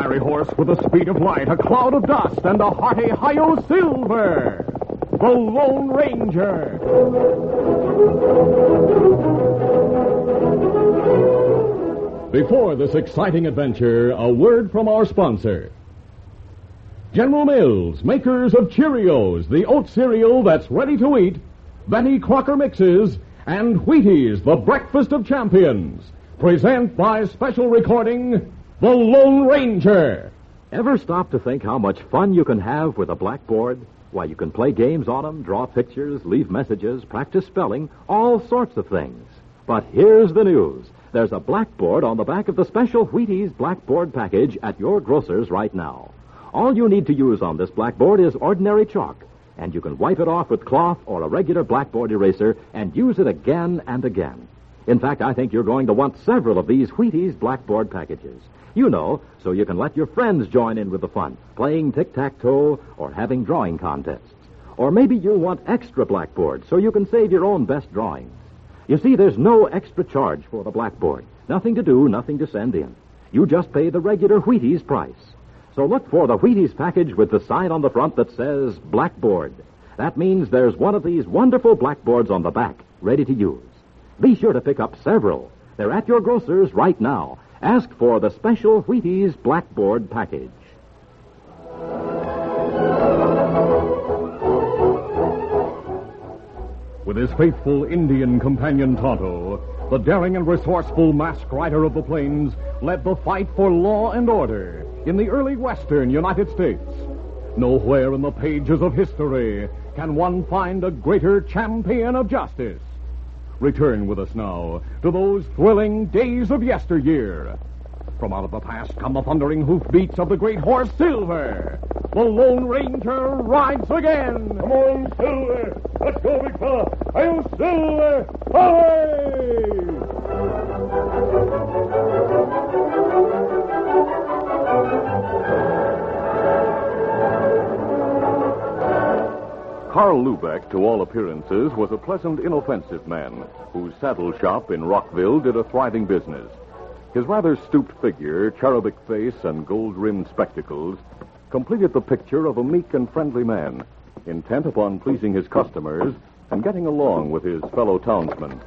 fiery horse with the speed of light, a cloud of dust, and a hearty Hi-Yo Silver, the Lone Ranger. Before this exciting adventure, a word from our sponsor. General Mills, makers of Cheerios, the oat cereal that's ready to eat, Betty Crocker Mixes, and Wheaties, the breakfast of champions, present by special recording, The Lone Ranger. Ever stop to think how much fun you can have with a blackboard? Why, you can play games on them, draw pictures, leave messages, practice spelling, all sorts of things. But here's the news. There's a blackboard on the back of the special Wheaties blackboard package at your grocer's right now. All you need to use on this blackboard is ordinary chalk, and you can wipe it off with cloth or a regular blackboard eraser and use it again and again. In fact, I think you're going to want several of these Wheaties blackboard packages. You know, so you can let your friends join in with the fun, playing tic-tac-toe or having drawing contests. Or maybe you'll want extra blackboards so you can save your own best drawings. You see, there's no extra charge for the blackboard. Nothing to do, nothing to send in. You just pay the regular Wheaties price. So look for the Wheaties package with the sign on the front that says Blackboard. That means there's one of these wonderful blackboards on the back, ready to use. Be sure to pick up several. They're at your grocer's right now. Ask for the special Wheaties blackboard package. With his faithful Indian companion Tonto, the daring and resourceful masked rider of the plains led the fight for law and order in the early western United States. Nowhere in the pages of history can one find a greater champion of justice. Return with us now to those thrilling days of yesteryear. From out of the past come the thundering hoofbeats of the great horse Silver. The Lone Ranger rides again. Come on, Silver. Let's go, big fella. Hi-Yo, Silver. Away! Carl Lubeck, to all appearances, was a pleasant, inoffensive man whose saddle shop in Rockville did a thriving business. His rather stooped figure, cherubic face, and gold-rimmed spectacles completed the picture of a meek and friendly man, intent upon pleasing his customers and getting along with his fellow townsmen.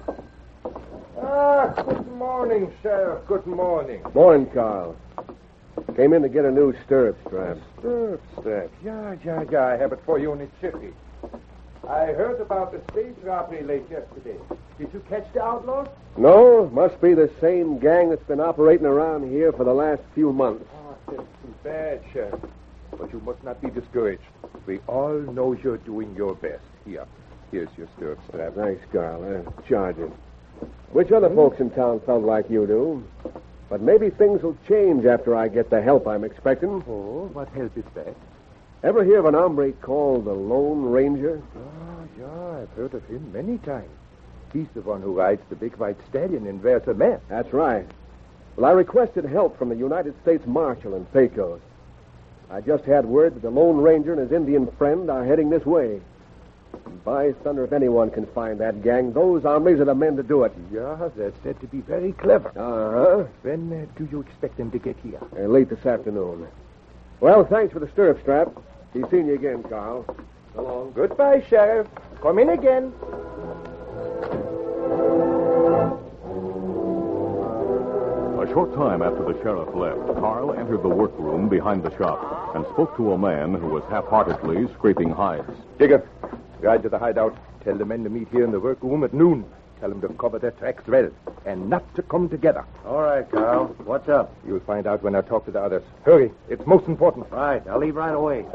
Good morning, Sheriff. Good morning. Morning, Carl. Came in to get a new stirrup strap. Stirrup strap. Yeah. I have it for you in the city. I heard about the stage robbery late yesterday. Did you catch the outlaws? No, must be the same gang that's been operating around here for the last few months. Oh, that's too bad, Sheriff. But you must not be discouraged. We all know you're doing your best. Here's your stirrup strap. Thanks, Carl. Charge it. Which other folks in town felt like you do? But maybe things will change after I get the help I'm expecting. Oh, what help is that? Ever hear of an hombre called the Lone Ranger? Oh, yeah, I've heard of him many times. He's the one who rides the big white stallion and wears a mask. That's right. Well, I requested help from the United States Marshal in Pecos. I just had word that the Lone Ranger and his Indian friend are heading this way. And by thunder, if anyone can find that gang, those hombres are the men to do it. Yeah, they're said to be very clever. Uh-huh. When do you expect them to get here? Late this afternoon. Well, thanks for the stirrup strap. Be seeing you again, Carl. So long. Goodbye, Sheriff. Come in again. A short time after the sheriff left, Carl entered the workroom behind the shop and spoke to a man who was half-heartedly scraping hides. Digger, ride to the hideout. Tell the men to meet here in the workroom at noon. Tell them to cover their tracks well and not to come together. All right, Carl. What's up? You'll find out when I talk to the others. Hurry. It's most important. Right. I'll leave right away.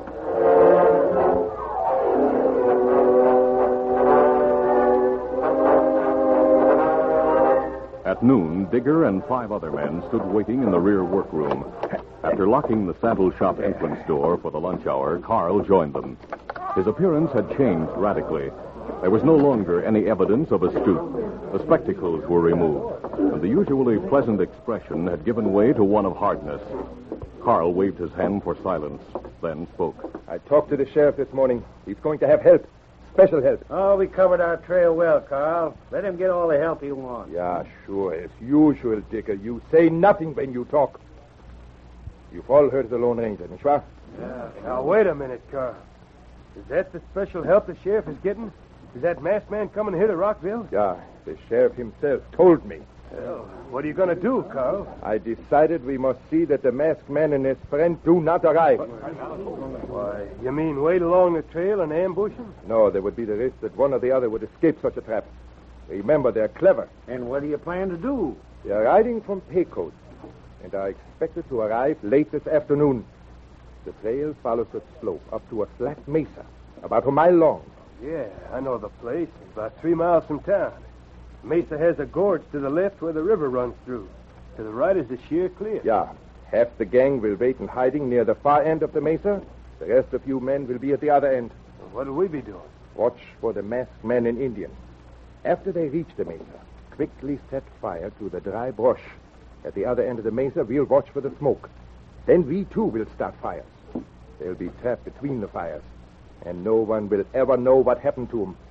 At noon, Digger and 5 other men stood waiting in the rear workroom. After locking the saddle shop entrance door for the lunch hour, Carl joined them. His appearance had changed radically. There was no longer any evidence of a stoop. The spectacles were removed, and the usually pleasant expression had given way to one of hardness. Carl waved his hand for silence, then spoke. I talked to the sheriff this morning. He's going to have help. Special help. Oh, we covered our trail well, Carl. Let him get all the help he wants. Yeah, sure. As usual, Digger. You say nothing when you talk. You've all heard of the Lone Ranger, nicht wahr? Yeah. Now, wait a minute, Carl. Is that the special help the sheriff is getting? Is that masked man coming here to Rockville? Yeah, the sheriff himself told me. Well, what are you going to do, Carl? I decided we must see that the masked man and his friend do not arrive. Why, you mean wait along the trail and ambush him? No, there would be the risk that one or the other would escape such a trap. Remember, they're clever. And what do you plan to do? They're riding from Pecos, and are expected to arrive late this afternoon. The trail follows a slope up to a flat mesa, about a mile long. Yeah, I know the place. It's about 3 miles from town. Mesa has a gorge to the left where the river runs through. To the right is the sheer cliff. Yeah, half the gang will wait in hiding near the far end of the mesa. The rest of you men will be at the other end. Well, what'll we be doing? Watch for the masked man and Indian. After they reach the mesa, quickly set fire to the dry brush. At the other end of the mesa, we'll watch for the smoke. Then we, too, will start fires. They'll be trapped between the fires, and no one will ever know what happened to them.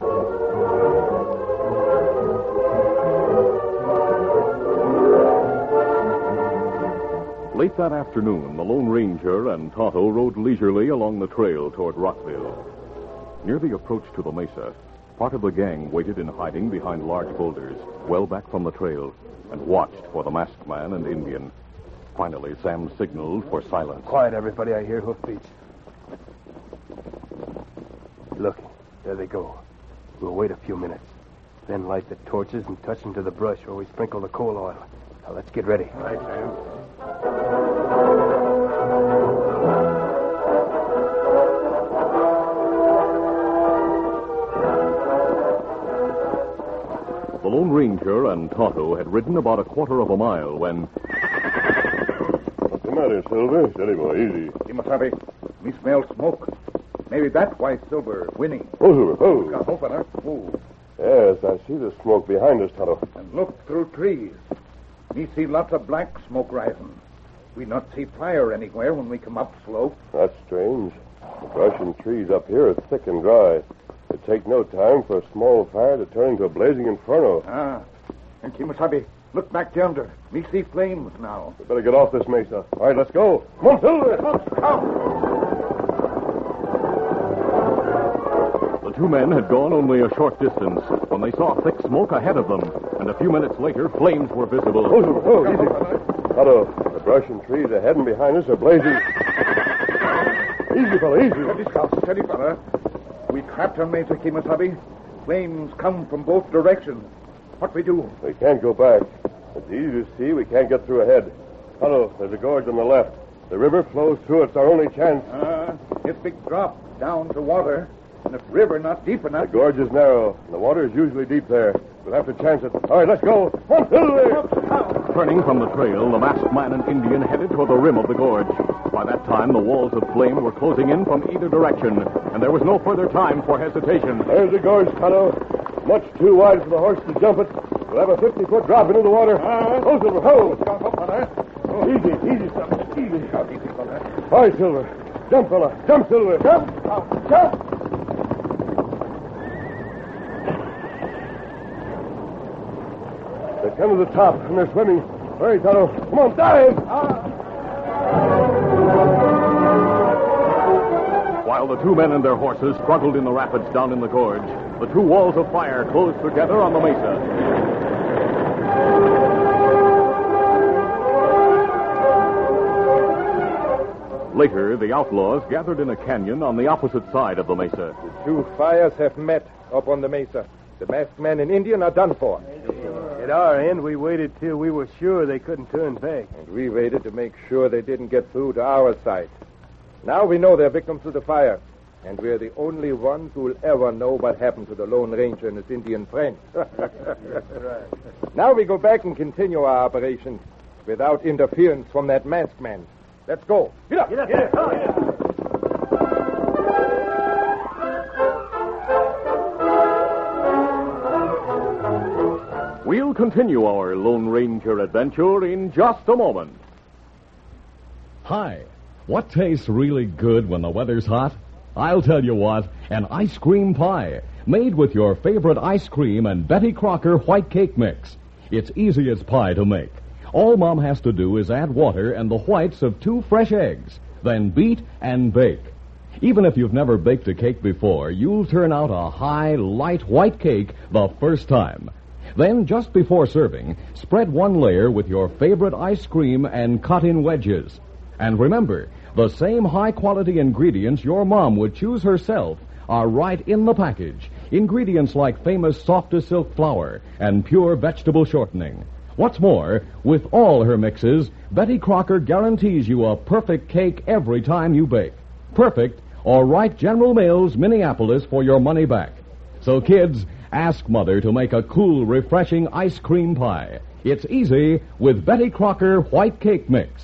Late that afternoon, the Lone Ranger and Tonto rode leisurely along the trail toward Rockville. Near the approach to the mesa, part of the gang waited in hiding behind large boulders, well back from the trail, and watched for the masked man and Indian. Finally, Sam signaled for silence. Quiet, everybody. I hear hoofbeats. Look, there they go. We'll wait a few minutes. Then light the torches and touch them to the brush where we sprinkle the coal oil. Now, let's get ready. Right, Sam. The Lone Ranger and Tonto had ridden about a quarter of a mile when... What's the matter, Silver? Steady, boy, easy. Kimasabi, me smell smoke. Maybe that's why Silver winning. Oh, Silver, oh. Got opener. Move. Yes, I see the smoke behind us, Tonto. And look through trees. Me see lots of black smoke rising. We not see fire anywhere when we come up slope. That's strange. The brush and trees up here are thick and dry. It'd take no time for a small fire to turn into a blazing inferno. Ah. And Kimasabi, look back yonder. Me see flames now. We better get off this mesa. All right, let's go. Come on, Silver. Come. The two men had gone only a short distance when they saw thick smoke ahead of them, and a few minutes later, flames were visible. Oh, Silver, oh, easy. Tonto, the brush and trees ahead and behind us are blazing. Easy, fella, easy. Steady, Scout. Steady, fella. We trapped on Mesa, Kimasabi. Flames come from both directions. What we do? We can't go back. It's easy to see we can't get through ahead. Tonto, there's a gorge on the left. The river flows through. It's our only chance. It's big drop down to water. And if river not deep The enough... gorge is narrow, and the water is usually deep there. We'll have to chance it. All right, let's go. Come on, Silver. Turning from the trail, the masked man and Indian headed toward the rim of the gorge. By that time, the walls of flame were closing in from either direction, and there was no further time for hesitation. There's the gorge, Tonto. Much too wide for the horse to jump it. We'll have a 50-foot drop into the water. Oh, Silver, ho! Easy, easy, son. Easy. All right, Silver. Jump, fella. Jump, Silver. Jump. Jump. They come to the top, and they're swimming. Hurry, Tonto. Come on, dive! While the two men and their horses struggled in the rapids down in the gorge, the two walls of fire closed together on the mesa. Later, the outlaws gathered in a canyon on the opposite side of the mesa. The two fires have met up on the mesa. The masked man and Indian are done for. At our end, we waited till we were sure they couldn't turn back. And we waited to make sure they didn't get through to our side. Now we know they're victims of the fire. And we're the only ones who'll ever know what happened to the Lone Ranger and his Indian friend. Now we go back and continue our operation without interference from that masked man. Let's go. Get up. Get up. We'll continue our Lone Ranger adventure in just a moment. Hi. What tastes really good when the weather's hot? I'll tell you what, an ice cream pie made with your favorite ice cream and Betty Crocker white cake mix. It's easy as pie to make. All Mom has to do is add water and the whites of 2 fresh eggs, then beat and bake. Even if you've never baked a cake before, you'll turn out a high, light white cake the first time. Then, just before serving, spread 1 layer with your favorite ice cream and cut in wedges. And remember, the same high-quality ingredients your mom would choose herself are right in the package. Ingredients like famous Soft-as-Silk flour and pure vegetable shortening. What's more, with all her mixes, Betty Crocker guarantees you a perfect cake every time you bake. Perfect, or write General Mills, Minneapolis for your money back. So kids, ask Mother to make a cool, refreshing ice cream pie. It's easy with Betty Crocker White Cake Mix.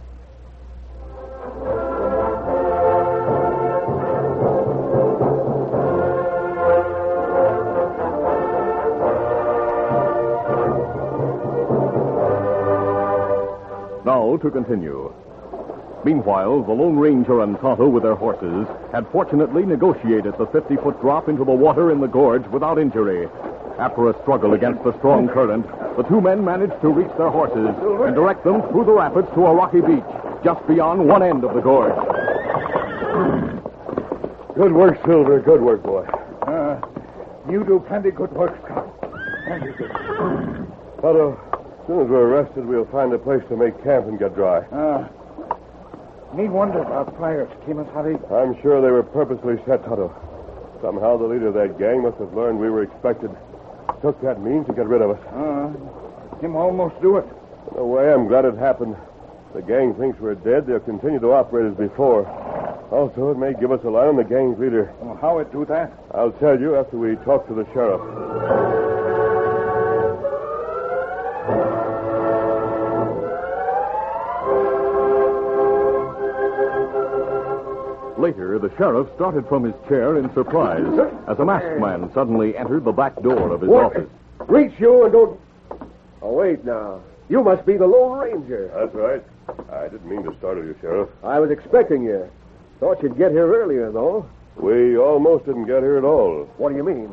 Now to continue. Meanwhile, the Lone Ranger and Tonto with their horses had fortunately negotiated the 50-foot drop into the water in the gorge without injury. After a struggle against the strong current, the 2 men managed to reach their horses and direct them through the rapids to a rocky beach just beyond one end of the gorge. Good work, Silver. Good work, boy. You do plenty good work, Scout. Plenty good. Tonto, as soon as we're rested, we'll find a place to make camp and get dry. Me wonder about fires, Kemosabe. I'm sure they were purposely set, Tonto. Somehow the leader of that gang must have learned we were expected. Took that means to get rid of us. Him almost do it. In a way, I'm glad it happened. The gang thinks we're dead. They'll continue to operate as before. Also, it may give us a line on the gang's leader. Well, how it do that? I'll tell you after we talk to the sheriff. Later, the sheriff started from his chair in surprise as a masked man suddenly entered the back door of his office. Reach you and don't... Oh, wait now. You must be the Lone Ranger. That's right. I didn't mean to startle you, Sheriff. I was expecting you. Thought you'd get here earlier, though. We almost didn't get here at all. What do you mean?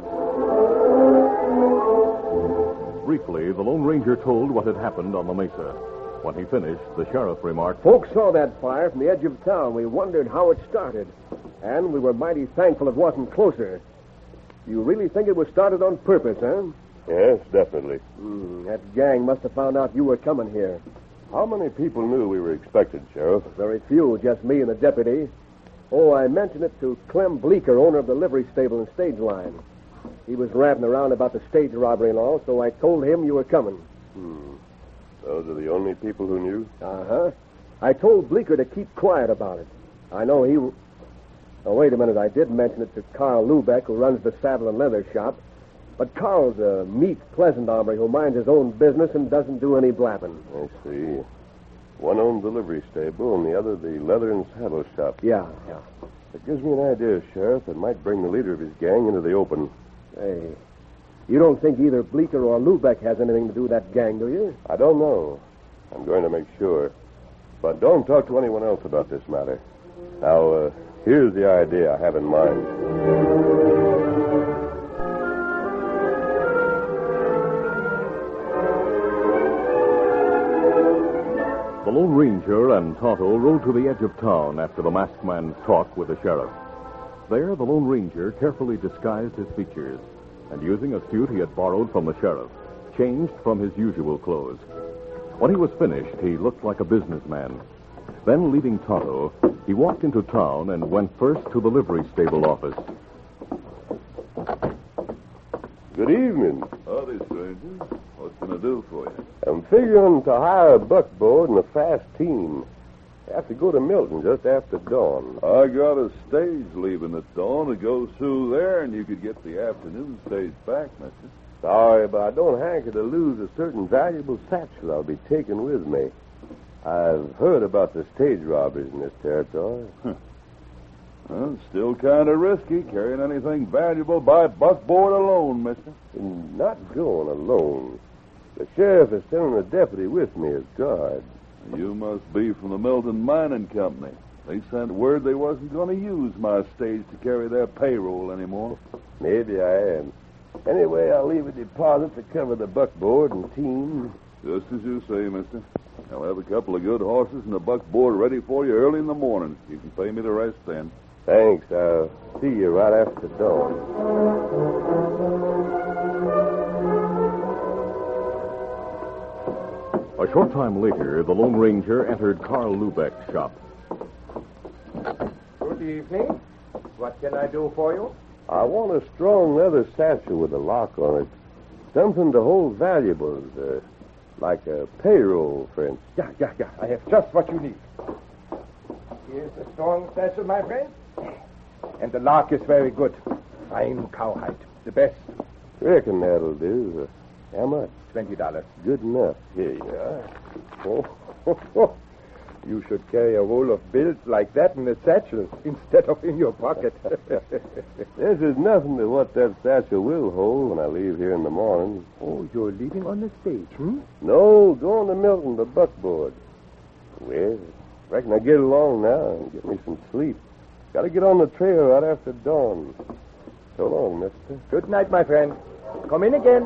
Briefly, the Lone Ranger told what had happened on the mesa. When he finished, the sheriff remarked, Folks saw that fire from the edge of town. We wondered how it started. And we were mighty thankful it wasn't closer. You really think it was started on purpose, huh? Yes, definitely. That gang must have found out you were coming here. How many people knew we were expected, Sheriff? Very few, just me and the deputy. Oh, I mentioned it to Clem Bleeker, owner of the livery stable and stage line. He was ranting around about the stage robbery and all, so I told him you were coming. Those are the only people who knew? Uh-huh. I told Bleeker to keep quiet about it. I know he... Oh, wait a minute. I did mention it to Carl Lubeck, who runs the saddle and leather shop. But Carl's a meek, pleasant hombre who minds his own business and doesn't do any blabbing. I see. One owned the livery stable and the other the leather and saddle shop. Yeah. It gives me an idea, Sheriff, that might bring the leader of his gang into the open. Hey, you don't think either Bleeker or Lubeck has anything to do with that gang, do you? I don't know. I'm going to make sure. But don't talk to anyone else about this matter. Now, here's the idea I have in mind. The Lone Ranger and Tonto rode to the edge of town after the masked man's talk with the sheriff. There, the Lone Ranger carefully disguised his features and, using a suit he had borrowed from the sheriff, changed from his usual clothes. When he was finished, he looked like a businessman. Then, leaving Tonto, he walked into town and went first to the livery stable office. Good evening. Howdy, stranger. What can I do for you? I'm figuring to hire a buckboard and a fast team. I have to go to Milton just after dawn. I got a stage leaving at dawn. It goes through there, and you could get the afternoon stage back, mister. Sorry, but I don't hanker to lose a certain valuable satchel I'll be taking with me. I've heard about the stage robberies in this territory. Well, still kind of risky carrying anything valuable by buckboard alone, mister. And not going alone. The sheriff is sending a deputy with me as guard. You must be from the Milton Mining Company. They sent word they wasn't going to use my stage to carry their payroll anymore. Maybe I am. Anyway, I'll leave a deposit to cover the buckboard and team. Just as you say, mister. I'll have a couple of good horses and a buckboard ready for you early in the morning. You can pay me the rest then. Thanks. I'll see you right after dawn. A short time later, the Lone Ranger entered Carl Lubeck's shop. Good evening. What can I do for you? I want a strong leather satchel with a lock on it. Something to hold valuables, like a payroll, for instance. Yeah. I have just what you need. Here's the strong satchel, my friend. And the lock is very good. Fine cowhide. The best. Reckon that'll do. How much? $20. Good enough. Here you are. Oh. You should carry a roll of bills like that in a satchel instead of in your pocket. This is nothing to what that satchel will hold when I leave here in the morning. Oh, you're leaving on the stage, hmm? No, going to Milton, the buckboard. Well, reckon I get along now and get me some sleep. Got to get on the trail right after dawn. So long, mister. Good night, my friend. Come in again.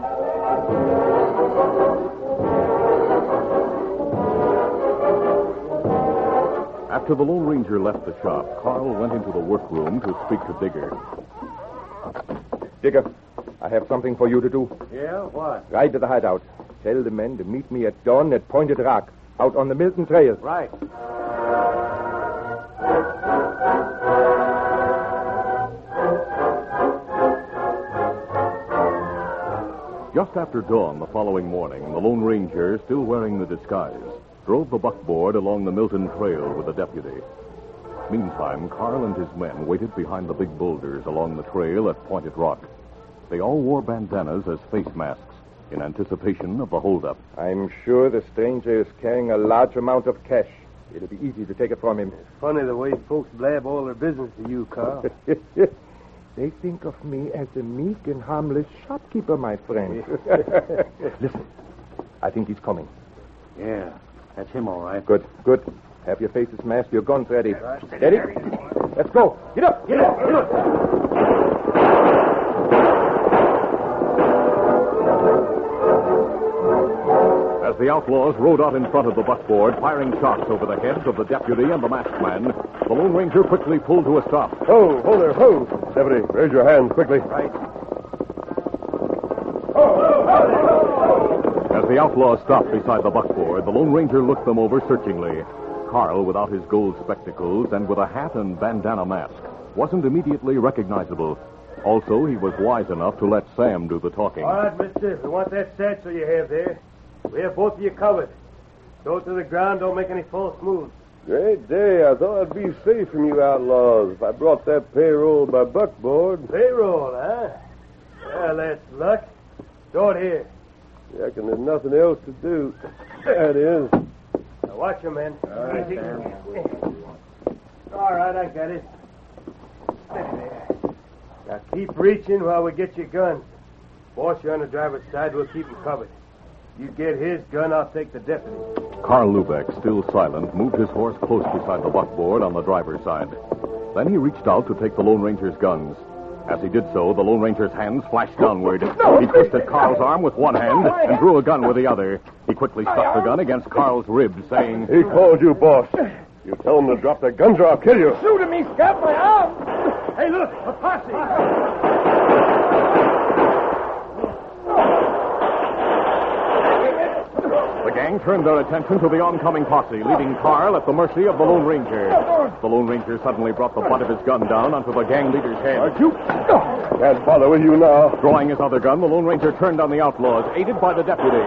After the Lone Ranger left the shop, Carl went into the workroom to speak to Digger. Digger, I have something for you to do. Yeah, what? Ride to the hideout. Tell the men to meet me at dawn at Pointed Rock, out on the Milton Trail. Right. Just after dawn the following morning, the Lone Ranger, still wearing the disguise, drove the buckboard along the Milton Trail with a deputy. Meantime, Carl and his men waited behind the big boulders along the trail at Pointed Rock. They all wore bandanas as face masks in anticipation of the holdup. I'm sure the stranger is carrying a large amount of cash. It'll be easy to take it from him. Funny the way folks blab all their business to you, Carl. They think of me as a meek and harmless shopkeeper, my friend. Listen, I think he's coming. Yeah, that's him, all right. Good. Have your faces masked, your guns ready. Steady. Let's go. Get up. As the outlaws rode out in front of the buckboard, firing shots over the heads of the deputy and the masked man, the Lone Ranger quickly pulled to a stop. Ho there, ho. Deputy, raise your hands quickly. Right. As the outlaws stopped beside the buckboard, the Lone Ranger looked them over searchingly. Carl, without his gold spectacles and with a hat and bandana mask, wasn't immediately recognizable. Also, he was wise enough to let Sam do the talking. All right, mister. If you want that satchel you have there, we have both of you covered. Throw it to the ground. Don't make any false moves. Great day. I thought I'd be safe from you outlaws if I brought that payroll by buckboard. Payroll, huh? Well, that's luck. Throw it here. Reckon there's nothing else to do. There it is. Now watch him, man. All right, Easy. Sam. All right, I got it. Steady there. Now keep reaching while we get your gun. Boss, you're on the driver's side. We'll keep him covered. You get his gun, I'll take the deputy. Carl Lubeck, still silent, moved his horse close beside the buckboard on the driver's side. Then he reached out to take the Lone Ranger's guns. As he did so, the Lone Ranger's hands flashed downward. He twisted Carl's arm with one hand and drew a gun with the other. He quickly stuck the gun against Carl's ribs, saying, He called you boss. You tell him to drop the guns or I'll kill you. Shoot him, he's got my arm. Hey, look, a posse. The gang turned their attention to the oncoming posse, leaving Carl at the mercy of the Lone Ranger. The Lone Ranger suddenly brought the butt of his gun down onto the gang leader's head. Can't bother with you now. Drawing his other gun, the Lone Ranger turned on the outlaws, aided by the deputy.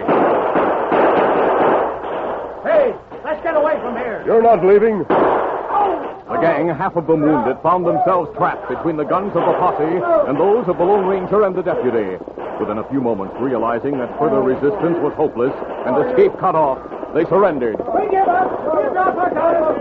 Hey, let's get away from here. You're not leaving. The gang, half of them wounded, found themselves trapped between the guns of the posse and those of the Lone Ranger and the deputy. Within a few moments, realizing that further resistance was hopeless and escape cut off, they surrendered. We give up. We drop our guns.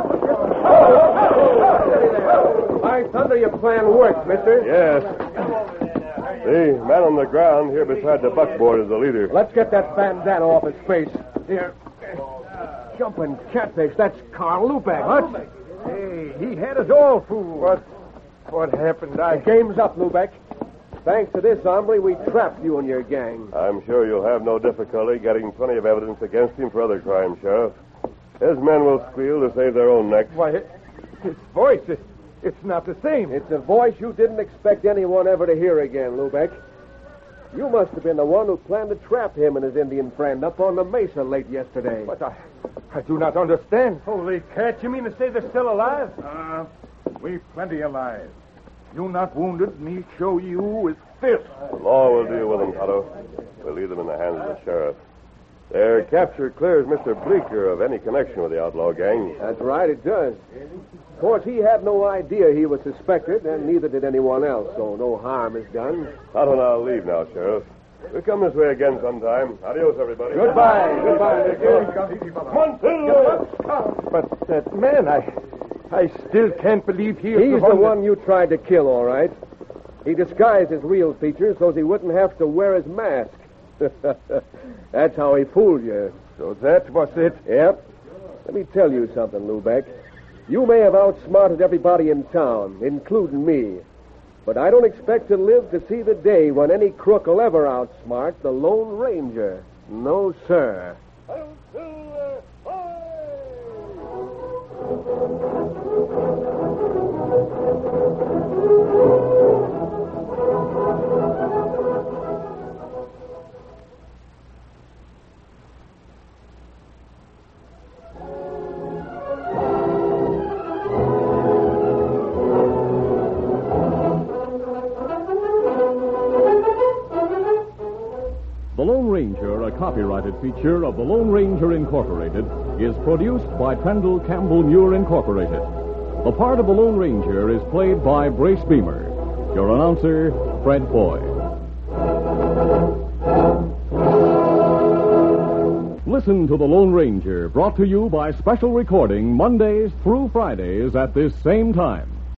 By thunder, your plan worked, mister. Yes. The man on the ground here beside the buckboard is the leader. Let's get that bandana off his face. Here. Jumping catfish. That's Carl Lubeck. What? Hey, he had us all fooled. What happened? The game's up, Lubeck. Thanks to this hombre, we trapped you and your gang. I'm sure you'll have no difficulty getting plenty of evidence against him for other crimes, Sheriff. His men will squeal to save their own necks. Why, his voice, it's not the same. It's a voice you didn't expect anyone ever to hear again, Lubeck. You must have been the one who planned to trap him and his Indian friend up on the mesa late yesterday. But I do not understand. Holy cat, you mean to say they're still alive? We've plenty alive. You not wounded, me show you with fist. The law will deal with them, Tonto. We'll leave them in the hands of the sheriff. Their capture clears Mr. Bleeker of any connection with the outlaw gang. That's right, it does. Of course, he had no idea he was suspected, and neither did anyone else, so no harm is done. Tonto and I'll leave now, Sheriff. We'll come this way again sometime. Adios, everybody. Goodbye. Goodbye. Come on, Silver! But that man, I still can't believe he is He's the one you tried to kill, all right. He disguised his real features so he wouldn't have to wear his mask. That's how he fooled you. So that was it? Yep. Let me tell you something, Lubeck. You may have outsmarted everybody in town, including me. But I don't expect to live to see the day when any crook will ever outsmart the Lone Ranger. No, sir. The Lone Ranger, a copyrighted feature of the Lone Ranger Incorporated, is produced by Pendle Campbell Muir Incorporated. The part of the Lone Ranger is played by Brace Beamer. Your announcer, Fred Foy. Listen to The Lone Ranger, brought to you by special recording Mondays through Fridays at this same time.